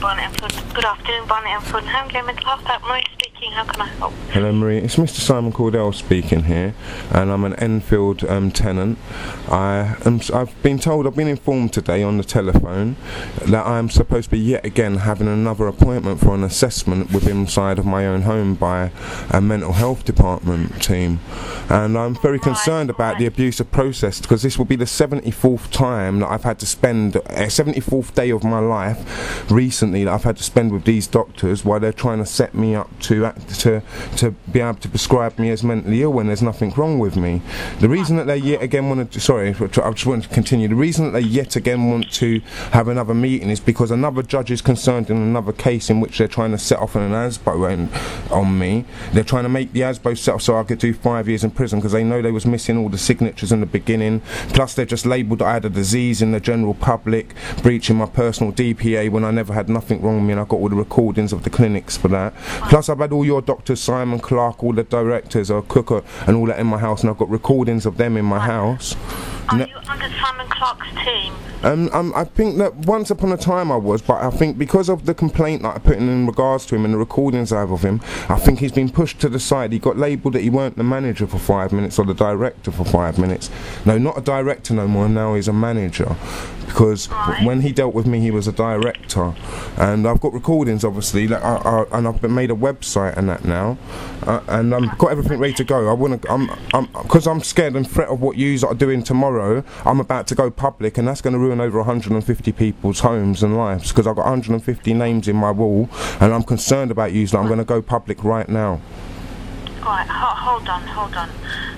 Barnet and Fulham. Good afternoon, Barnet and Fulham Home Care Mental Health. Marie speaking. How can I help? Hello, Marie. It's Mr. Simon Cordell speaking here, and I'm an Enfield tenant. I've been informed today on the telephone that I'm supposed to be yet again having another appointment for an assessment within inside of my own home by a mental health department team, and I'm very concerned about the abusive process, because this will be the 74th time that I've had to spend, 74th day of my life recently that I've had to spend with these doctors while they're trying to set me up to be able to prescribe me as mentally ill when there's nothing wrong with me. The reason that they yet again want to, sorry, I just want to continue, the reason that they yet again want to have another meeting is because another judge is concerned in another case in which they're trying to set off an ASBO on me. They're trying to make the ASBO set off so I could do 5 years in prison, because they know they was missing all the signatures in the beginning, plus they've just labelled that I had a disease in the general public, breaching my personal DPA when I never had nothing wrong with me, and I've got all the recordings of the clinics for that. Plus I've had all your doctors, Simon Clark, all the directors, Cooker and all that in my house, and I've got recordings of them in my house. Are you under Simon Clark's team? I think that once upon a time I was, but I think because of the complaint that I put in regards to him and the recordings I have of him, I think he's been pushed to the side. He got labelled that he weren't the manager for 5 minutes or the director for 5 minutes. No, not a director no more, now he's a manager. Because when he dealt with me, he was a director, and I've got recordings, obviously, that and I've made a website and that now, and I've got everything ready to go. Because I'm scared and threat of what you are doing tomorrow. I'm about to go public, and that's going to ruin over 150 people's homes and lives, because I've got 150 names in my wall, and I'm concerned about you. So I'm going to go public right now. Right, hold on.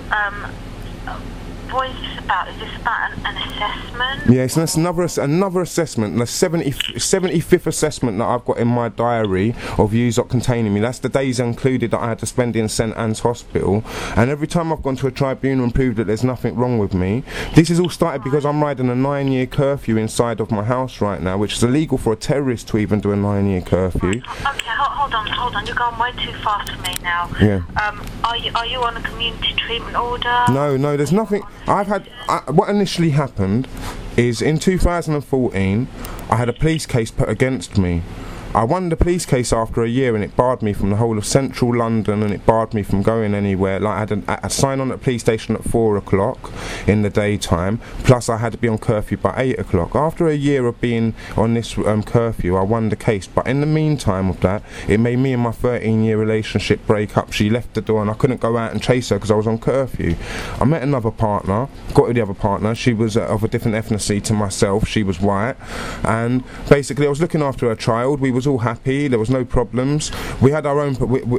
What is this about? Is this about an assessment? Yes, and that's another assessment, the 75th assessment that I've got in my diary of yous not containing me. That's the days included that I had to spend in St Anne's Hospital, and every time I've gone to a tribunal and proved that there's nothing wrong with me. This is all started because I'm riding a 9-year curfew inside of my house right now, which is illegal for a terrorist to even do a 9-year curfew. Okay, hold on. You're going way too fast for me now. Yeah. Are you on a community treatment order? No, there's nothing. What initially happened is in 2014 I had a police case put against me. I won the police case after a year, and it barred me from the whole of central London, and it barred me from going anywhere. Like, I had a sign on at the police station at 4 o'clock in the daytime, plus I had to be on curfew by 8 o'clock. After a year of being on this curfew, I won the case, but in the meantime of that, it made me and my 13-year relationship break up. She left the door and I couldn't go out and chase her because I was on curfew. I met another partner, got with the other partner. She was of a different ethnicity to myself. She was white, and basically I was looking after her child. We was all happy, there was no problems. We had our own,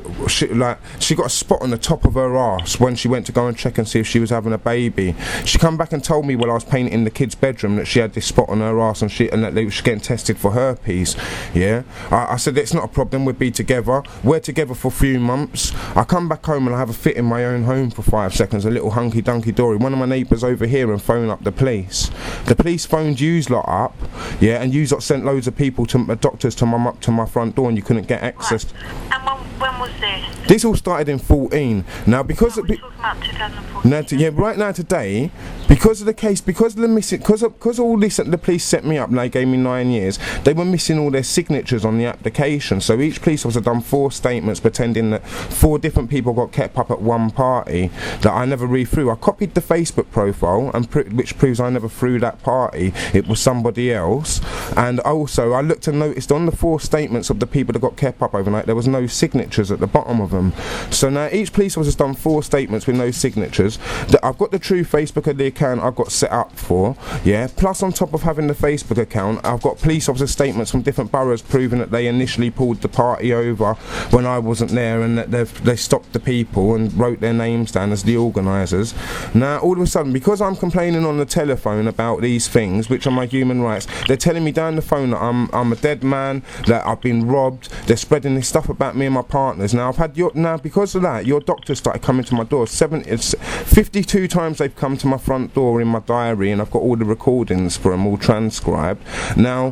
she got a spot on the top of her arse when she went to go and check and see if she was having a baby. She come back and told me while I was painting the kid's bedroom that she had this spot on her arse, and that they was getting tested for herpes. Yeah, I said it's not a problem, we'll be together. We're together for a few months. I come back home and I have a fit in my own home for 5 seconds, a little hunky dunky dory. One of my neighbours over here and phone up the police. The police phoned yous lot up, yeah, and yous lot sent loads of people to doctors to my front door, and you couldn't get access. Right. And when was this? This all started in 14. Now, because we're talking about 2014. Yeah, right now today, because of the case, because all this, the police set me up and they gave me 9 years. They were missing all their signatures on the application. So each police officer done 4 statements pretending that 4 different people got kept up at one party that I never read through. I copied the Facebook profile, and which proves I never threw that party. It was somebody else. And also, I looked and noticed on the 4 statements of the people that got kept up overnight, there was no signatures at the bottom of them. So now each police officer's done 4 statements with no signatures. I've got the true Facebook of the account I've got set up for, yeah. Plus, on top of having the Facebook account, I've got police officer statements from different boroughs proving that they initially pulled the party over when I wasn't there, and that they stopped the people and wrote their names down as the organisers. Now, all of a sudden, because I'm complaining on the telephone about these things, which are my human rights, they're telling me down the phone that I'm a dead man, that I've been robbed. They're spreading this stuff about me and my partners. Now, because of that, your doctors started coming to my door. 52 times they've come to my front door in my diary, and I've got all the recordings for them all transcribed. Now,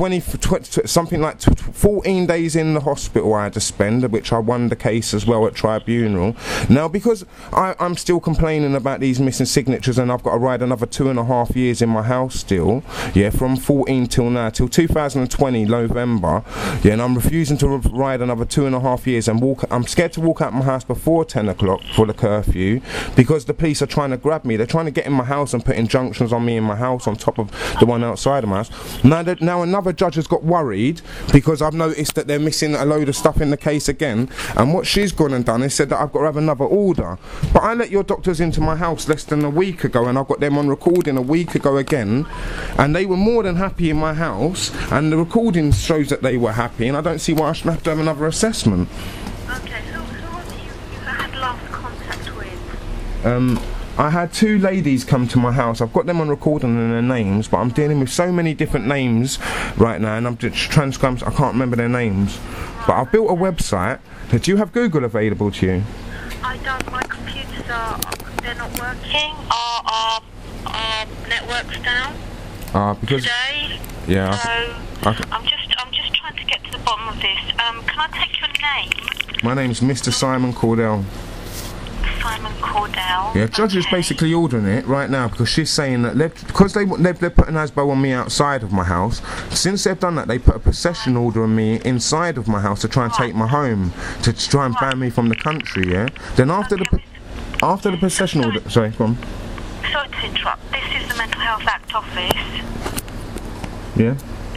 14 days in the hospital I had to spend, which I won the case as well at tribunal. Now, because I'm still complaining about these missing signatures, and I've got to ride another 2.5 years in my house still, yeah, from 14 till till now, till 2020 November, yeah, and I'm refusing to ride another 2.5 years and walk. I'm scared to walk out my house before 10 o'clock for the curfew because the police are trying to grab me. They're trying to get in my house and put injunctions on me in my house on top of the one outside of my house. Now another judge has got worried because I've noticed that they're missing a load of stuff in the case again, and what she's gone and done is said that I've got to have another order. But I let your doctors into my house less than a week ago, and I've got them on recording a week ago again, and they were more than happy in my house, and the recording shows that they were happy, and I don't see why I should have to have another assessment. Okay, so who have you had last contact with? I had 2 ladies come to my house. I've got them on recording and their names, but I'm dealing with so many different names right now, and I'm just transcribing. I can't remember their names. But I've built a website. Do you have Google available to you? I don't. My computers they're not working. Our network's down Because today. yeah. So I'm just trying to get to the bottom of this. Can I take your name? My name's Mr. Simon Cordell. Simon Cordell. Yeah, judge is basically ordering it right now because she's saying that they're putting ASBO on me outside of my house. Since they've done that, they put a possession order on me inside of my house to try and take my home, to try and ban me from the country. Yeah. Then after the possession order, sorry, go on. Sorry to interrupt. This is the Mental Health Act office. Yeah.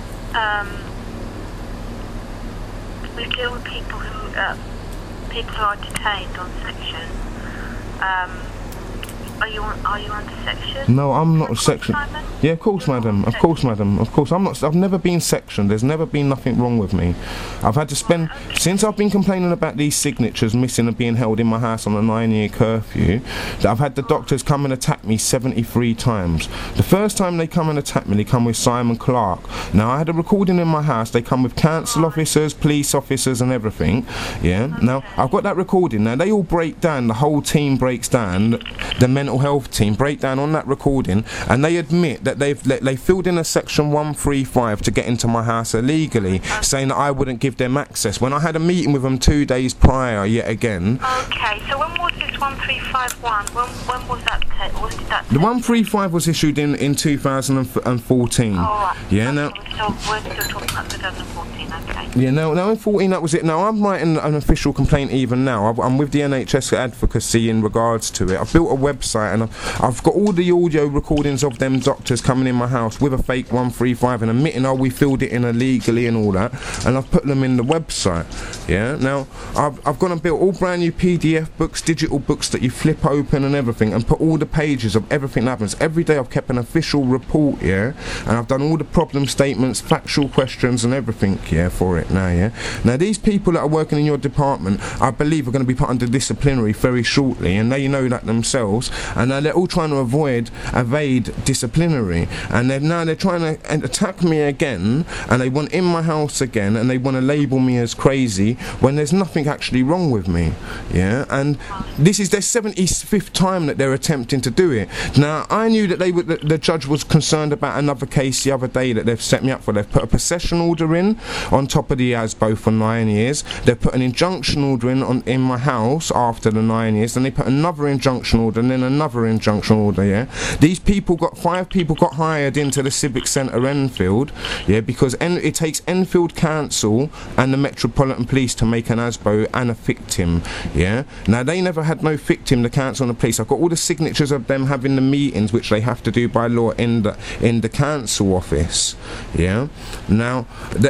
We deal with people who are detained on section. Are you under section? No, I'm not section. Simon? Yeah, of course, madam. Of course, madam. Of course, I'm not. I've never been sectioned. There's never been nothing wrong with me. I've had to spend since I've been complaining about these signatures missing and being held in my house on a 9-year curfew. That I've had the doctors come and attack me 73 times. The first time they come and attack me, they come with Simon Clark. Now I had a recording in my house. They come with council officers, police officers, and everything. Yeah. Now I've got that recording. Now they all break down. The whole team breaks down. The mental health team break down on that recording, and they admit that they filled in a section 135 to get into my house illegally, saying that I wouldn't give them access when I had a meeting with them 2 days prior yet again. Okay, so when was this 1351? When was that? When did that? The 135 was issued in 2014. Oh, right. Yeah, okay, now we're still talking about 2014. Okay. Yeah, now in 14 that was it. Now I'm writing an official complaint even now. I'm with the NHS advocacy in regards to it. I've built a website and I've got all the audio recordings of them doctors coming in my house with a fake 135 and admitting, oh, we filled it in illegally and all that, and I've put them in the website. Yeah, now I've gone and built all brand new PDF books, digital books that you flip open and everything, and put all the pages of everything that happens. Every day I've kept an official report, yeah, and I've done all the problem statements, factual questions and everything, yeah, for it now, yeah. Now these people that are working in your department, I believe, are going to be put under disciplinary very shortly, and they know that themselves, and they're all trying to evade disciplinary, and they're trying to attack me again, and they want in my house again, and they want to label me as crazy when there's nothing actually wrong with me, yeah. And this is their 75th time that they're attempting to do it. Now I knew that the judge was concerned about another case the other day that they've set me up for. They've put a possession order in on top of the ASBO for 9 years. They've put an injunction order in my house after the 9 years, then they put another injunction order and then another injunction order, yeah. These people got 5 people got hired into the Civic Centre Enfield, yeah, because it takes Enfield Council and the Metropolitan Police to make an ASBO and a victim, yeah. Now they never had no victim, the council and the police. I've got all the signatures of them having the meetings which they have to do by law in the council office, yeah. Now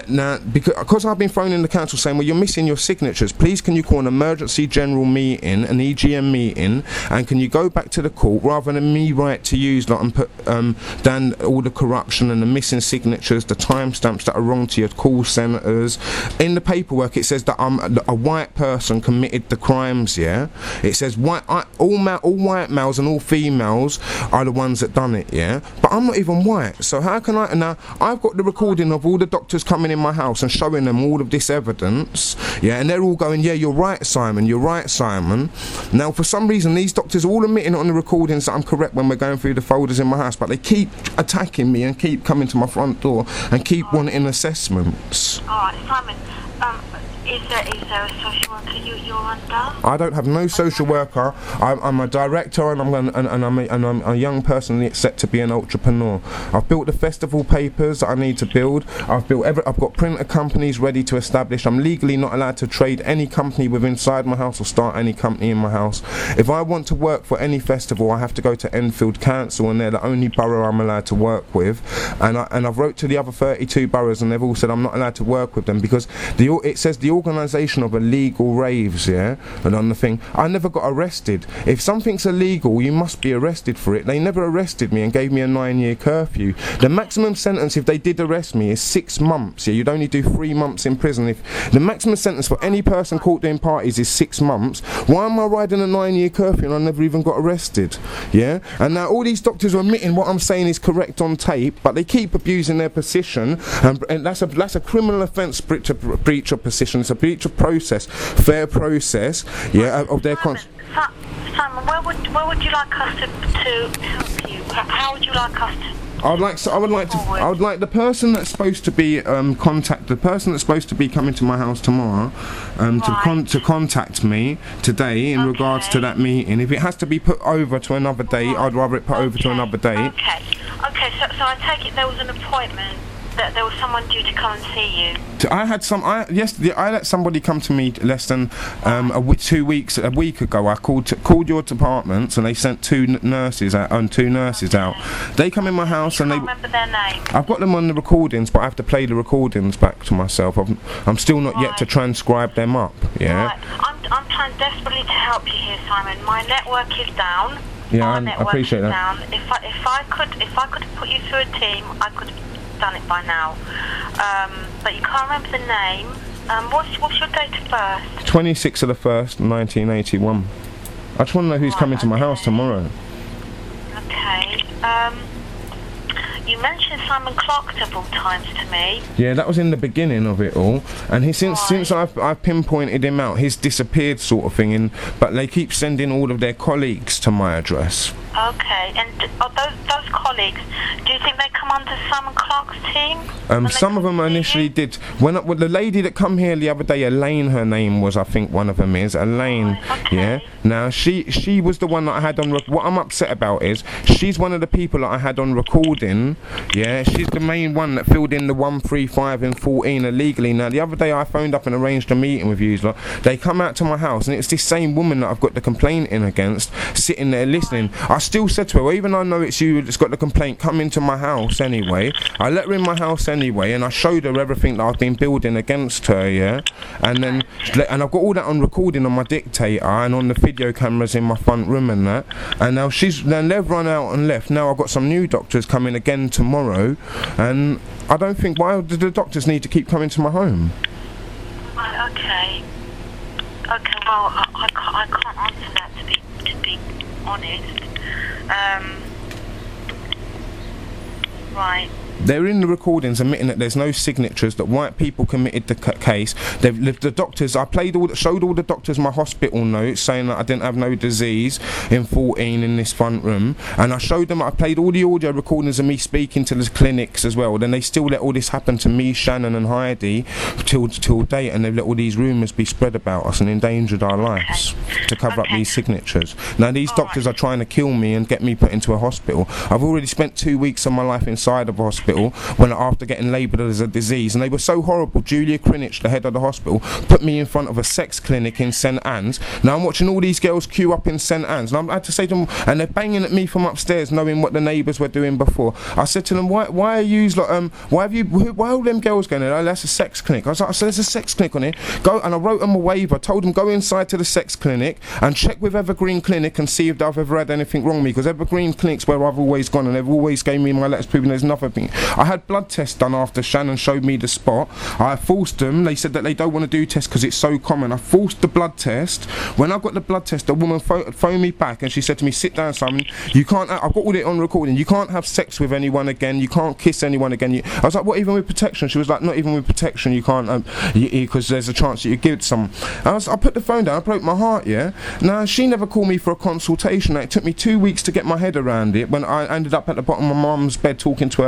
because I've been phoned in the council saying, well, you're missing your signatures, please can you call an emergency general meeting, an EGM meeting, and can you go back to the court rather than me write to you and put down all the corruption and the missing signatures, the timestamps that are wrong to your call centres. In the paperwork it says that a white person committed the crimes, yeah. It says all white males and all females are the ones that done it, yeah. But I'm not even white, so how can I? Now I've got the recording of all the doctors coming in my house and showing them all of this evidence, yeah, and they're all going, yeah, you're right, Simon, you're right, Simon. Now for some reason these doctors are all admitting on the recordings that I'm correct when we're going through the folders in my house, but they keep attacking me and keep coming to my front door and keep wanting assessments. Alright, Simon, Is there a social worker you're under? I don't have no social worker. I'm a director, and I'm a young person set to be an entrepreneur. I've built the festival papers that I need to build. I've got printer companies ready to establish. I'm legally not allowed to trade any company within inside my house or start any company in my house. If I want to work for any festival, I have to go to Enfield Council, and they're the only borough I'm allowed to work with. And I've wrote to the other 32 boroughs, and they've all said I'm not allowed to work with them because it says the organisation of illegal raves, yeah, and on the thing, I never got arrested. If something's illegal, you must be arrested for it. They never arrested me and gave me a 9-year curfew. The maximum sentence, if they did arrest me, is 6 months. Yeah, you'd only do 3 months in prison. If the maximum sentence for any person caught doing parties is 6 months, why am I riding a 9-year curfew and I never even got arrested? Yeah, and now all these doctors are admitting what I'm saying is correct on tape, but they keep abusing their position, and that's a criminal offence, breach of position. It's a breach of process, fair process, yeah, of their Simon, where would you like us to help you? How would you like us to? I would like the person that's supposed to be the person that's supposed to be coming to my house tomorrow to contact me today in regards to that meeting. If it has to be put over to another date, I'd rather it put over to another date. Okay, so I take it there was an appointment, that there was someone due to come and see you. Yesterday I let somebody come to me less than a week ago. I called your departments, and they sent two nurses out. They come in my house, and they remember their name. I've got them on the recordings, but I have to play the recordings back to myself. I'm still not yet to transcribe them up. Yeah. Right. I'm trying desperately to help you here, Simon. My network is down. Yeah, I appreciate that. Down. If I could put you through a team, I could have done it by now. But you can't remember the name. What's your date of birth? 26th of the 1st, 1981. I just want to know who's coming to my house tomorrow. Okay. You mentioned Simon Clark several times to me. Yeah, that was in the beginning of it all, and since I've pinpointed him out, he's disappeared, sort of thing. But they keep sending all of their colleagues to my address. Okay, and those colleagues, do you think they come under Simon Clark's team? Some of them initially did. When the lady that come here the other day, Elaine, her name was, I think one of them is Elaine. Right, okay. Yeah. Now she was the one that I had on. What I'm upset about is she's one of the people that I had on recording. Yeah, she's the main one that filled in the 135 and 14 illegally. Now the other day I phoned up and arranged a meeting with you lot. They come out to my house, and it's this same woman that I've got the complaint in against, sitting there listening. I still said to her, well, even though I know it's you that's got the complaint, come into my house anyway. I let her in my house anyway, and I showed her everything that I've been building against her, yeah. And I've got all that on recording on my dictator and on the video cameras in my front room and that. And now they've run out and left. Now I've got some new doctors coming again tomorrow, and I don't think, why do the doctors need to keep coming to my home? Okay. Well, I can't answer that, to be honest. Right. They're in the recordings admitting that there's no signatures, that white people committed the case. The doctors, showed all the doctors my hospital notes saying that I didn't have no disease in 14 in this front room, and I showed them, I played all the audio recordings of me speaking to the clinics as well. Then they still let all this happen to me, Shannon and Heidi till date, and they've let all these rumours be spread about us and endangered our lives to cover up these signatures. Now these doctors are trying to kill me and get me put into a hospital. I've already spent 2 weeks of my life inside of a hospital after getting labelled as a disease, and they were so horrible. Julia Crinich, the head of the hospital, put me in front of a sex clinic in St Anne's. Now I'm watching all these girls queue up in St Anne's, and I had to say to them, and they're banging at me from upstairs, knowing what the neighbours were doing before. I said to them, why are you why are all them girls going there? Oh, that's a sex clinic. I said there's a sex clinic on here. Go, and I wrote them a waiver, told them go inside to the sex clinic and check with Evergreen Clinic and see if I've ever had anything wrong with me, because Evergreen Clinic's where I've always gone, and they've always gave me my letters proving there's nothing. I had blood tests done after Shannon showed me the spot. I forced them. They said that they don't want to do tests because it's so common. I forced the blood test. When I got the blood test, the woman phoned me back and she said to me, sit down, Simon. You can't, I've got all it on recording. You can't have sex with anyone again. You can't kiss anyone again. I was like, what, even with protection? She was like, not even with protection. You can't, because there's a chance that you give it to someone. I put the phone down. I broke my heart, yeah. Now, she never called me for a consultation. It took me 2 weeks to get my head around it when I ended up at the bottom of my mum's bed talking to her like a kid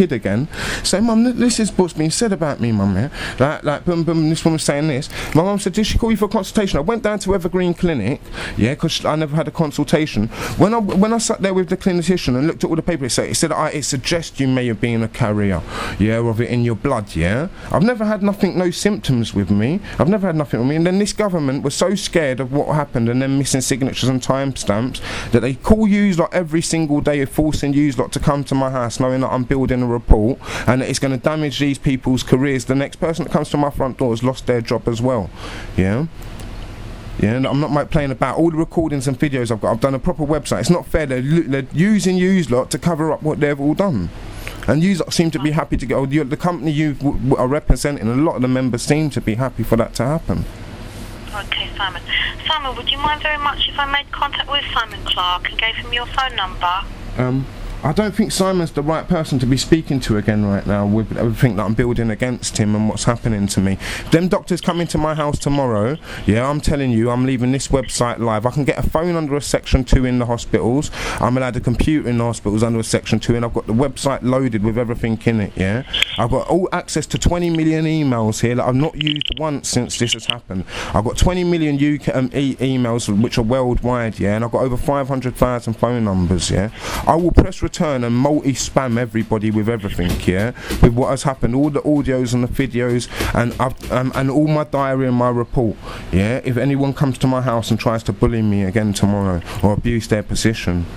kid again. Say, Mum, this is what's been said about me, Mum, yeah? Like, boom, boom, this woman's saying this. My mum said, did she call you for a consultation? I went down to Evergreen Clinic, yeah, because I never had a consultation. When I sat there with the clinician and looked at all the papers, it said, it suggests you may have been a carrier, yeah, of it in your blood, yeah? I've never had nothing, no symptoms with me. I've never had nothing with me. And then this government was so scared of what happened and then missing signatures and timestamps that they call yous lot every single day, forcing yous lot to come to my house knowing that I'm building a report and that it's going to damage these people's careers. The next person that comes to my front door has lost their job as well, yeah? Yeah, I'm not playing about. All the recordings and videos I've done a proper website. It's not fair. They're using yous lot to cover up what they've all done. And you seem to be happy to go. The company you are representing, a lot of the members seem to be happy for that to happen. Okay, Simon. Simon, would you mind very much if I made contact with Simon Clark and gave him your phone number? I don't think Simon's the right person to be speaking to again right now with everything that I'm building against him and what's happening to me. Them doctors come into my house tomorrow, yeah, I'm telling you, I'm leaving this website live. I can get a phone under a Section 2 in the hospitals. I'm allowed a computer in the hospitals under a Section 2, and I've got the website loaded with everything in it, yeah. I've got all access to 20 million emails here that I've not used once since this has happened. I've got 20 million UK emails which are worldwide, yeah, and I've got over 500,000 phone numbers, yeah. I will press return and multi-spam everybody with everything, yeah, with what has happened, all the audios and the videos, and all my diary and my report, yeah. If anyone comes to my house and tries to bully me again tomorrow or abuse their position.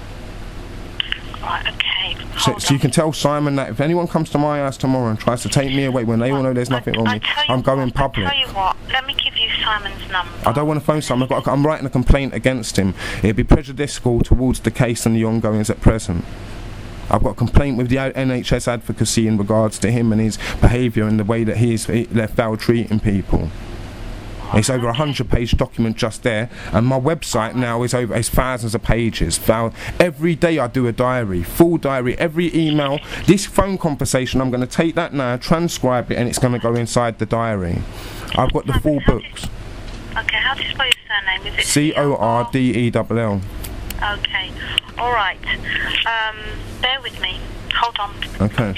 Right, okay. So you can tell Simon that if anyone comes to my house tomorrow and tries to take me away when they all know there's nothing wrong with me, I'm going public. I tell you what, let me give you Simon's number. I don't want to phone Simon. I'm writing a complaint against him. It'd be prejudicial towards the case and the ongoings at present. I've got a complaint with the NHS advocacy in regards to him and his behaviour and the way that they're foul treating people. It's over a 100-page document just there, and my website now is thousands of pages. Every day I do a diary, full diary, every email. This phone conversation, I'm going to take that now, transcribe it, and it's going to go inside the diary. I've got the full books. Okay, how do you spell your surname? Is it C-O-R-D-E-L-L? Okay, all right. Bear with me. Hold on. Okay.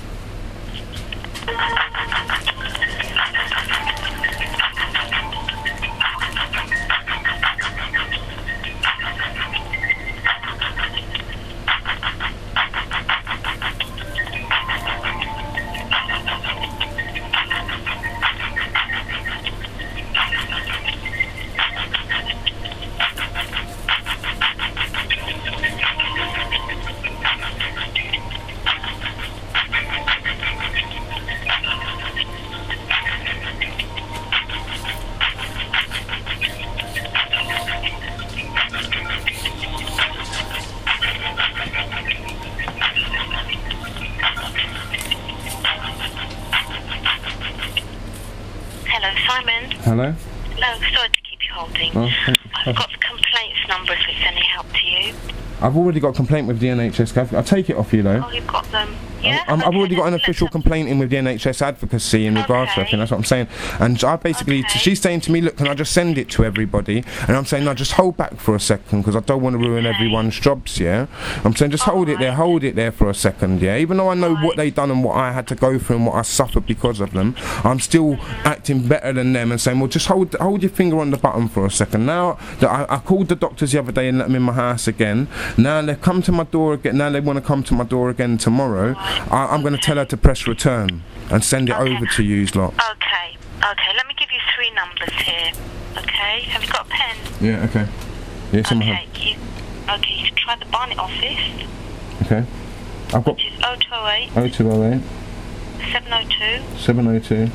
Hello? Hello, sorry to keep you holding. I've got the complaints number if it's any help to you. I've already got a complaint with the NHS. I'll take it off you though. Oh, you've got them. Yeah? I've already got an official complaint in with the NHS advocacy in regards to everything, that's what I'm saying. And I basically, she's saying to me, look, can I just send it to everybody? And I'm saying, no, just hold back for a second, because I don't want to ruin everyone's jobs, yeah? I'm saying, just hold it there for a second, yeah? Even though I know what they done and what I had to go through and what I suffered because of them, I'm still acting better than them and saying, well, just hold your finger on the button for a second. Now, I called the doctors the other day and let them in my house again. Now they've come to my door again. Now they want to come to my door again tomorrow. I'm going to tell her to press return and send it over to you lot. Okay, let me give you 3 numbers here. Okay, have you got a pen? Yeah, okay. Yes, I'm okay, you can try the Barnet office. Okay. I've got... Which is 0208. 0208. 702. 702.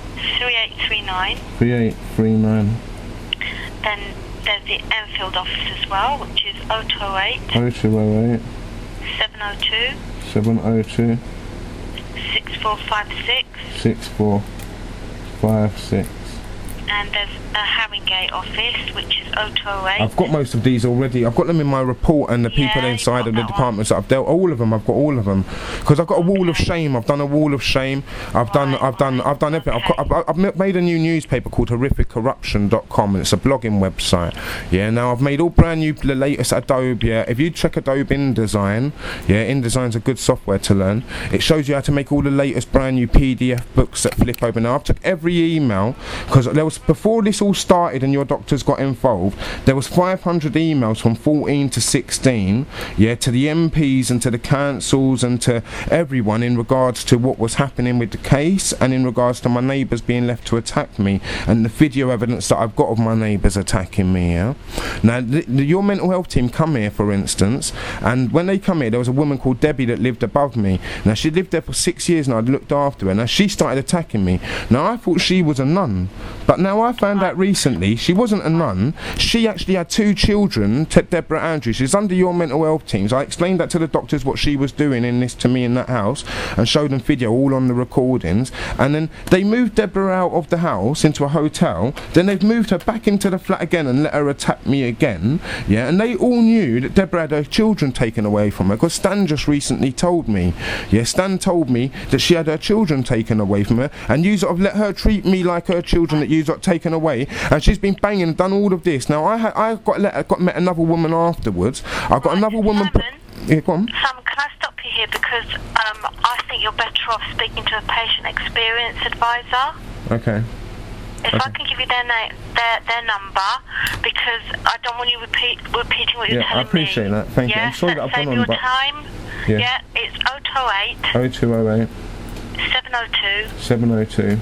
3839. 3839. Then there's the Enfield office as well, which is 0208. 0208. 702. 702. 6456. 6456. and there's a Haringey office, which is 0208. I've got most of these already. I've got them in my report, and the people inside of the departments that I've dealt. All of them. I've got all of them. Because I've got a wall of shame. I've done a wall of shame. I've done everything. I've made a new newspaper called HorrificCorruption.com, and it's a blogging website. Yeah. Now I've made all brand new, the latest Adobe. Yeah. If you check Adobe InDesign, InDesign's a good software to learn. It shows you how to make all the latest brand new PDF books that flip over. Now I've took every email, because there was, before this all started and your doctors got involved, there was 500 emails from 14 to 16, to the MPs and to the councils and to everyone in regards to what was happening with the case, and in regards to my neighbours being left to attack me, and the video evidence that I've got of my neighbours attacking me. Now your mental health team come here, for instance, and when they come here, there was a woman called Debbie that lived above me. Now she lived there for 6 years, and I'd looked after her. Now she started attacking me. Now I thought she was a nun, but now I found out recently she wasn't a nun. She actually had 2 children, Deborah Andrews. She's under your mental health teams. I explained that to the doctors, what she was doing in this to me in that house, and showed them video all on the recordings. And then they moved Deborah out of the house into a hotel. Then they've moved her back into the flat again and let her attack me again. And they all knew that Deborah had her children taken away from her, because Stan just recently told me. Stan told me that she had her children taken away from her, and you sort of let her treat me like her children that you got taken away, and she's been banging and done all of this. Now I met another woman afterwards. I got another woman. Yeah, go on. Simon, can I stop you here, because I think you're better off speaking to a patient experience advisor. Okay. If I can give you their number, because I don't want you repeating what you're telling me. I appreciate that. Thank you. I'm sorry that I've gone on, your time. It's 0208. 0208. 702. 702.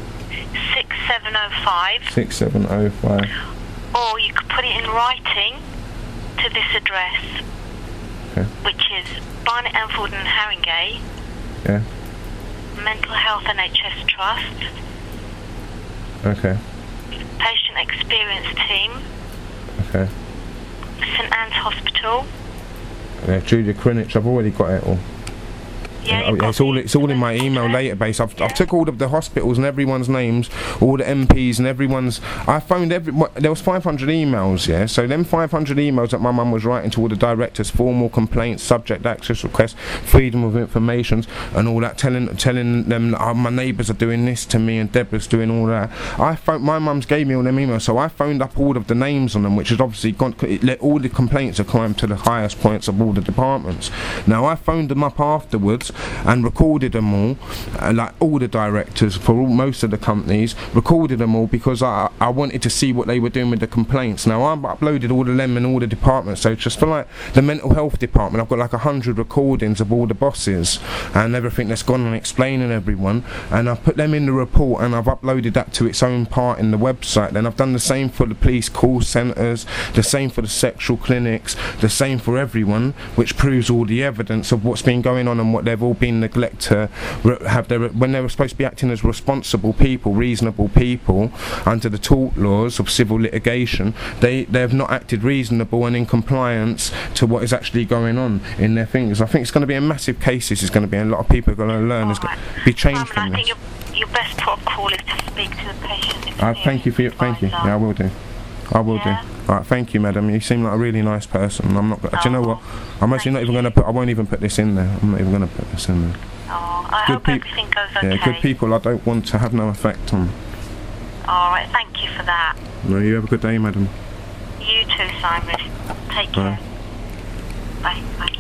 6705. 6705. Or you could put it in writing to this address, which is Barnet, Enfield and Haringey. Mental Health NHS Trust. Okay. Patient Experience Team. Okay. St Anne's Hospital. Julia Greenwich. I've already got it all. It's all in my email database. I've took all of the hospitals and everyone's names, all the MPs and everyone's. I phoned there was 500 emails, so them 500 emails that my mum was writing to all the directors, formal complaints, subject access requests, freedom of information, and all that, telling them that my neighbours are doing this to me and Deborah's doing all that. My mum's gave me all them emails, so I phoned up all of the names on them, which has obviously gone. It let all the complaints have climbed to the highest points of all the departments. Now I phoned them up afterwards and recorded them all, like all the directors for most of the companies, recorded them all, because I wanted to see what they were doing with the complaints. Now I've uploaded all of them in all the departments, so just for like the mental health department, I've got like 100 recordings of all the bosses and everything that's gone on, explaining everyone, and I've put them in the report, and I've uploaded that to its own part in the website. Then I've done the same for the police call centres, the same for the sexual clinics, the same for everyone, which proves all the evidence of what's been going on and what they've all been neglected to have when they were supposed to be acting as responsible people, reasonable people under the tort laws of civil litigation. They have not acted reasonable and in compliance to what is actually going on in their things. I think it's going to be a massive case. This is going to be a lot of people are going to learn. There's going to be changed from this. I think your best port of call is to speak to the patient. Thank you for your. Thank you. Yeah, I will do. I will do. Alright, thank you, madam. You seem like a really nice person. I'm not. Do you know what? I'm actually not even going to put. I won't even put this in there. I'm not even going to put this in there. I hope everything goes okay. Yeah, good people. I don't want to have no effect on. Alright, thank you for that. No, you have a good day, madam. You too, Simon. Take care. Bye. Bye.